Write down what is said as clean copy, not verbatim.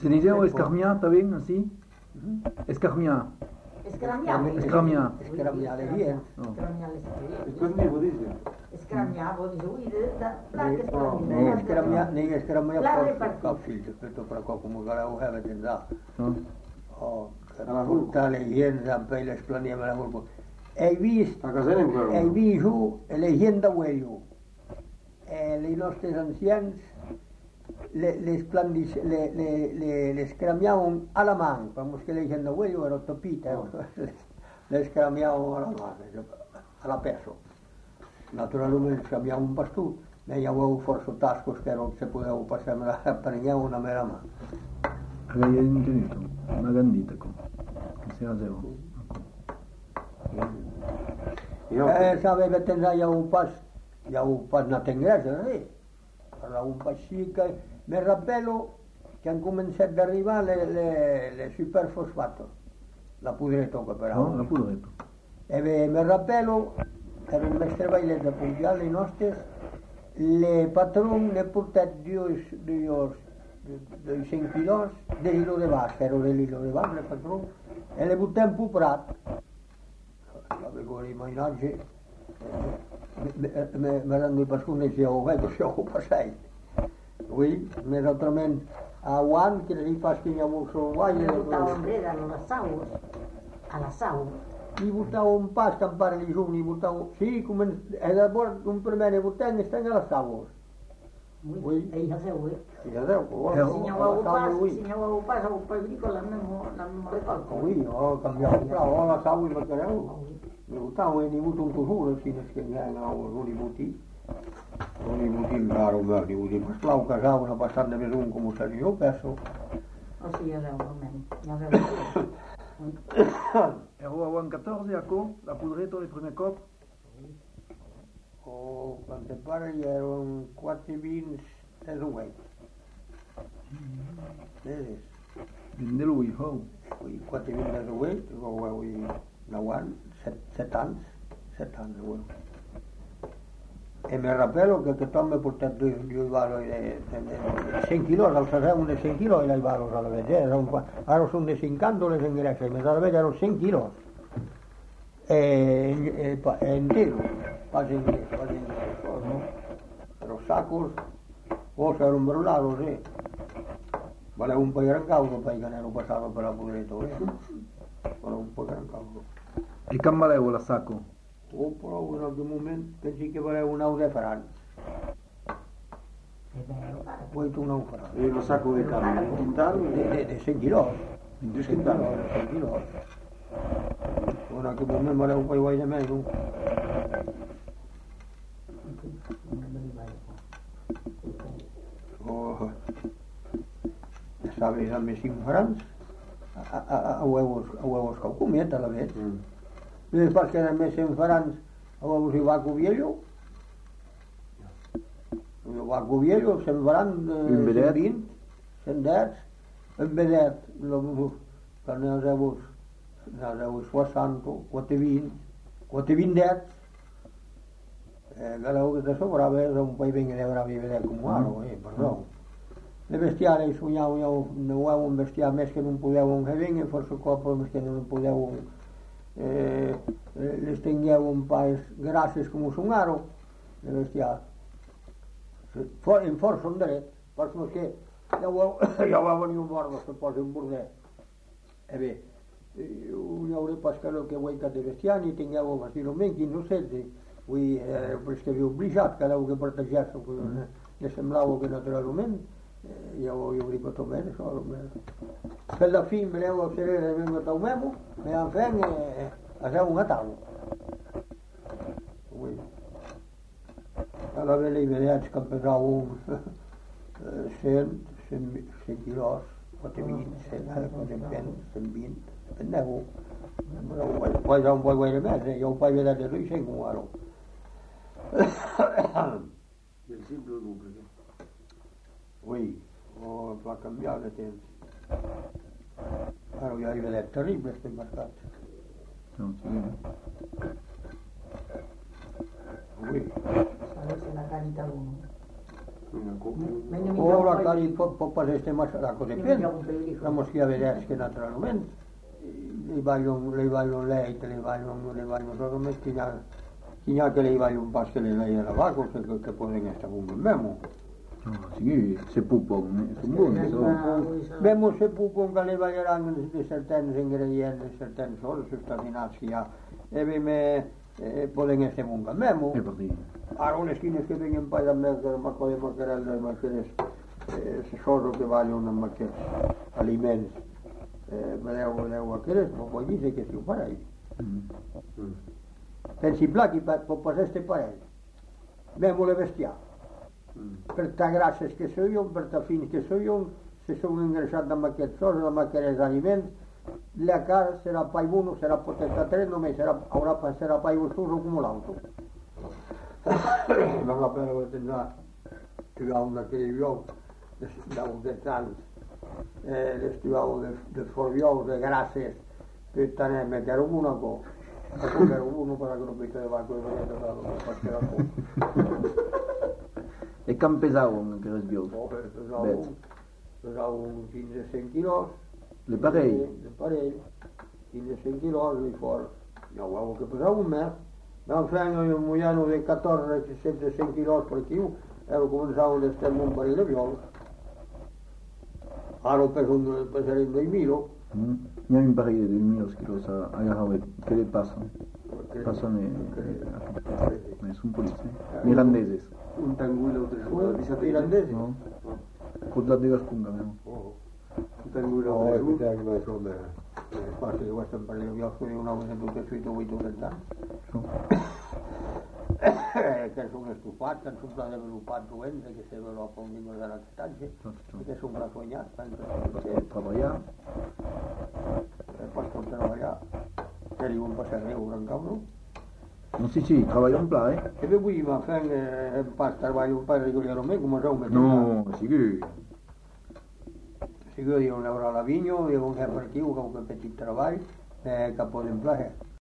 Se dice escarmiar también, así. Escarmiar. Escramiar le bien. Quindi vuol dire? Escramiar vuol dire Nei escramiar per figlio, questo per come galeu hebben da. Oh, tale hienda per l'esplania me la volvo. Hai visto le da quello. Les nostres ancians les cramiaven a la mà, com que la gent de quello era topita, les cramiaven a la mà, a la peso. Naturalment les cramiaven bastut, hi havia força tascos que no se podeu passar, me la prengueu una mera mà. Aveia intenito, una gandita com. Que se hazeu. Sapeva tenir ja un pas no tingués res. Però un pas sí que me rappello que han començat d'arribar les superfosfatos, la pudreto que per No, la pudreto. E me rappello que era un mes treballes de Punjal i nostres, le patrón ne portat dos 5 quilos de hilo de baix, era de hilo de baix, le patrón, e le buttem pu prat. Avevo immaginarci, me rendo per sconneggio, ecco, se ho passai. Ui, més altrament, a Juan, que li fas que hi ha molt sol guai. Botava breda a la sau. I botava un pas que em parli junt, i botava... Sí, llavors un primer botem estan a les saules. Ui, i ja seu, I ja deu, si n'hi ha un pas, un agrícola, la recolta. Ui, ho canviavo, però la sau i la careu. Mi botava e ne butto un tosuro, si ne schienava un ibuti. Un ibuti raro, un ibuti. Ma sclau casava una passata més un com se li ho peso. O sigui, ja veu, almenys. Ja veu. Ero a Juan 14, acó, la pudreto de primer cop. Quan te pare ja eren 4 vins de duet. Vin de lui, ho. 4 vins de duet, ho veu i 9 anys, 7 anys, 7 anys, ho veu. E mi rappello che tothom m'ha portat due varos de 100 quilos, al saser un de 100 quilos i les varos a la vez, ara són de 50 les engreixes, més a la vez eren 100 quilos. Entero, pas engreixos, no? Però sacos, erano brullados, Valeva un po' di rancaudo poi che ne ero passato per la pudreto, Valeva un po' di rancaudo. E cam valeu la sacco? Però in aquell moment pensi que valeu un euro per any. Poi tu no ho faràs. E lo sacco di carne, un quintale? De 100 quilos. De 100 quilos? De 100 quilos. In aquell moment valeu un po' de més, no? Sabes, amb els 5 francs, a huevos calcumet a la vez. I després que eren més 100 francs, a huevos i vaco viejo. El vaco viejo, 100 francs, 120, 110, en vedet, que n'hi ha 60, 420, galeu que te sobrava era un paio ben de bravi vedet com ara, perdó. Le bestiare sognavano, ne avevano un bestiare més que non podevano fer ben, forse coppa més que non podevano les tingueu un pas grasses com sonaro, le bestiare. En fort són dret, perquè que ja va venir un mort que posa un bordet. E bé, un hauré pas que vull que de bestiar ni tingueu bastiment 15 o 16, vull que havia obligat que aneu que protegir-se, que semblava que naturalment ja ho hauria tot bé, això. Per la fi, mireu el serè de vengo tau memo, me han fet a ser un atau. A la vela i vedets que pesava 100 quilos, 420, 120, dependeu. Poi da un po' guai de més, jo ho vaig vedere de lui, sei com ara. Del simple duplice. Ui, va canviar de temps. Ara ja hi vedet terrible, estem marcats. No, sí. Ui. Sabes la carita uno. Ora cari popas estem a la cosa piena. Vamos che a vedere che naturalmente le vogliono lei, le vogliono solo mettere che le vogliono pas che le lei la vaca che poden estar un mesmo. Sì, se pupon, sono buoni, Vemos se pupon che le vogliono de certain ingredienti, certain sustaminats que ha. E veme poden estar un mesmo. è per dire. Ara unes quines que vengan para a merda, ma podem querer ma que se soso que vogliono ma che aliments. Vedeu aqueles, ma poi dice che si para aí. Pensi plachi per este parell. Memo le bestiar. Per ta grasses que soion, per ta fins que soion, se son ingresat amb aquest sos, amb aquests aliments, la cara serà pai uno, serà potenta tres, només serà pai un suso com l'altro. Non la pena que tindrà un d'aquell lloc, d'aquests anys, l'estiu de forbious, de grasses, que tant me quero una cosa. Me quero uno per la grupita de vaca, E cam pesaven aqueles bios? Pesaven 15-100 quilos. Le parell? Le parell. 15-100 quilos i fora. Ja ho que pesaven més. Vam fer un mullano de 14-100 quilos per aquí, començaven a estar un parell de biols. Ara pesarem 2.000. Io mi pare di 2.000 kilos a Yahweh, che le passano? Passano nessun polizia. Irlandeses. Un tanguilo Irlandesi? No? Con la dega spunga, no? Un tanguilo Basta che questo è un parere di occhi di un uomo che tutto è suito 8 anni. Che sono stufati, che sono stati sviluppati che se lo appunto dalla stanza, che sono la sognata, Per lavorare. e poi sto lavorare. Se li vuoi passare un cavolo. Non si, travaillons en plat, eh? E poi ma fai pas trabalho un parere di me come sono messo. No, sicuro. Sicuro io lavoro alla vigno, io ho per chi, ho un petit treball, che poden plaer.